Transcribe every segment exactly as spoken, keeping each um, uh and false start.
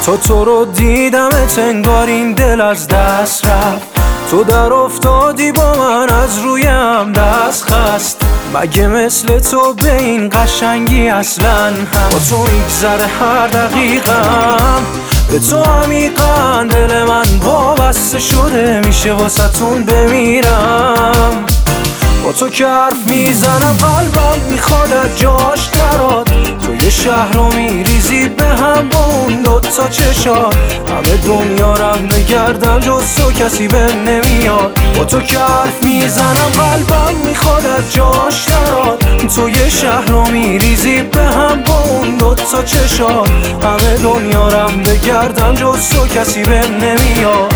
تو تو رو دیدمت انگار این دل از دست رفت. تو در افتادی با من از رویم دست خست. مگه مثل تو به این قشنگی اصلا هم با تو میگذره هر دقیقم. به تو عمیقا دل من وابسته شده، میشه واسه‌تون بمیرم. با تو که حرف میزنم قلبم میخواد از جاش دراد. تو یه شهر رو میریزی به هم با اون دوتا چشات. همه دنیا رم بگردم جز تو کسی به نمیاد. با تو که حرف میزنم قلبم میخواد از جاش دراد. تو یه شهر رو میریزی به هم با اون دوتا چشات. همه دنیا رم بگردم جز تو کسی به نمیاد.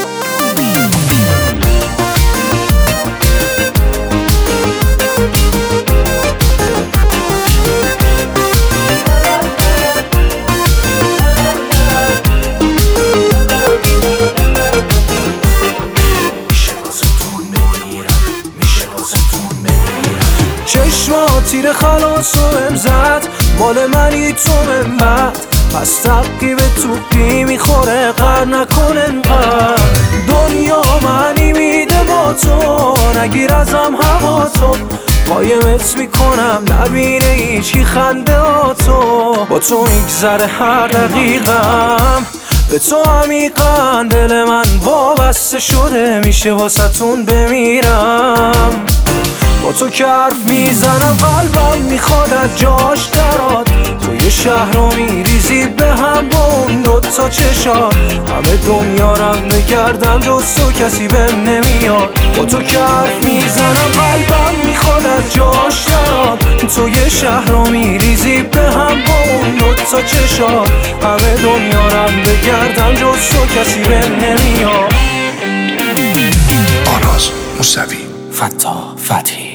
چشمات تیر خلاص و امزد مال منی تو من بعد. پس تبقی به توپی میخوره قر نکن انقدر. دنیا منی میده با تو نگیر ازم هوا تو. قایمت میکنم نبینه هیچی خنده ها تو. با تو میگذره هر دقیقم. به تو عمیقا دل من وابسته شده، میشه واسه‌تون بمیرم. با تو که حرف میزنم قلبم میخواد از جاش دراد. تو یه شهر رو میریزی به هم با اون دوتا چشات. همه دنیا رم بگردم جز تو کسی بهم نمیاد. با تو که حرف میزنم قلبم میخواد از جاش دراد. تو یه شهر رو میریزی به هم با اون دوتا چشات. همه دنیا رم بگردم جز تو کسی بهم نمیاد. آراز موسوی، فتاح فتحی.